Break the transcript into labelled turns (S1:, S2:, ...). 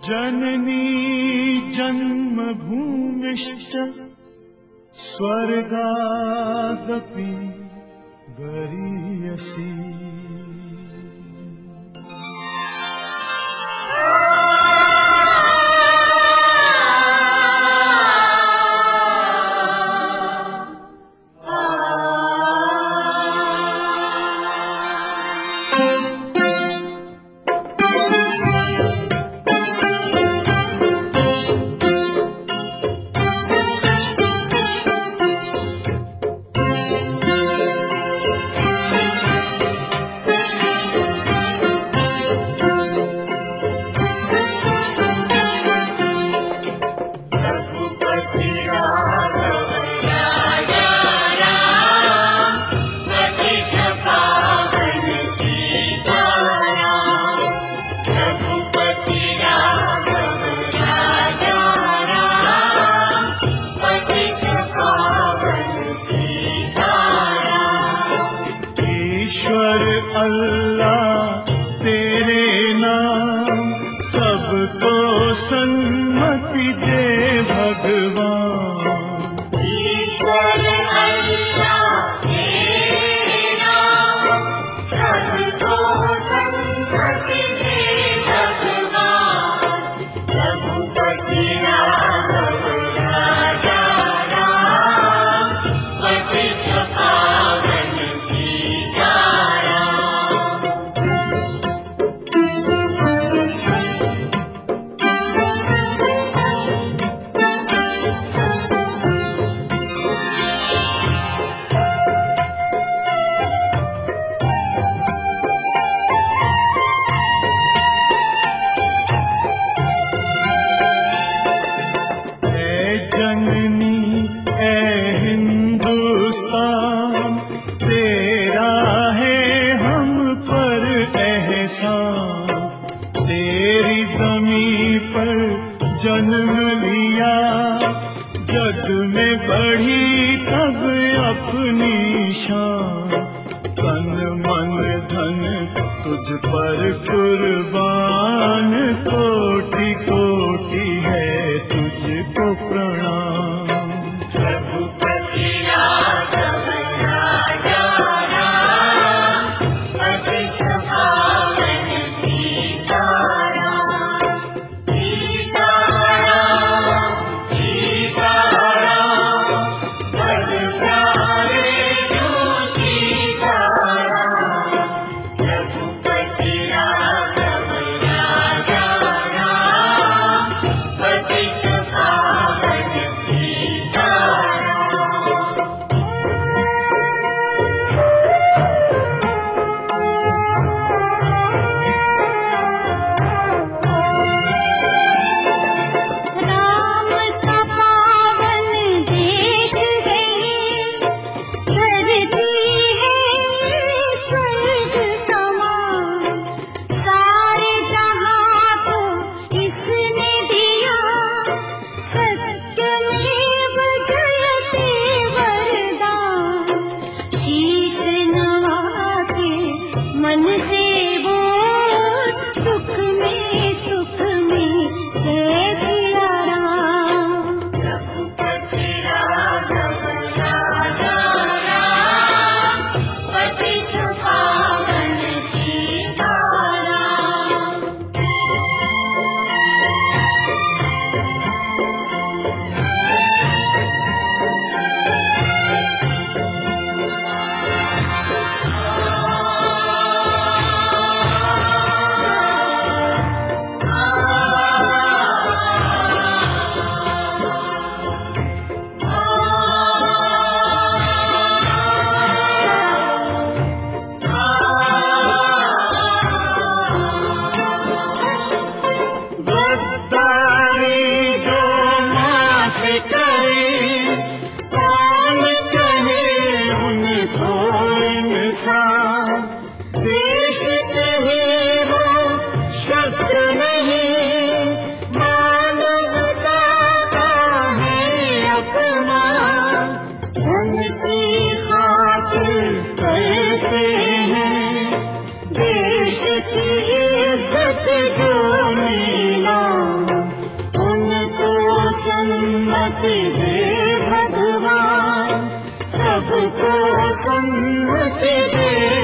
S1: जननी जन्मभूमिश्च स्वर्गादपि गरीयसी। अल्लाह तेरे नाम सबको सन्मति दे भगवान। ईश्वर अल्लाह तेरे नाम सबको सन्मति दे भगवान। रघुपति राघव राजा राम पतित पावन तेरी ज़मीं पर जन्म लिया, जग में बढ़ी तब अपनी शान। तन मन धन तुझ पर कुर्बान, कोटि कोटि है तुझको प्रणाम। रघुपति राघव राजा राम पतित पावन सीताराम। सीताराम सीताराम पद प्यारे जो सीताराम। रघुपति राघव राजा राम
S2: सन्मति दे भगवान, सबको सन्मति दे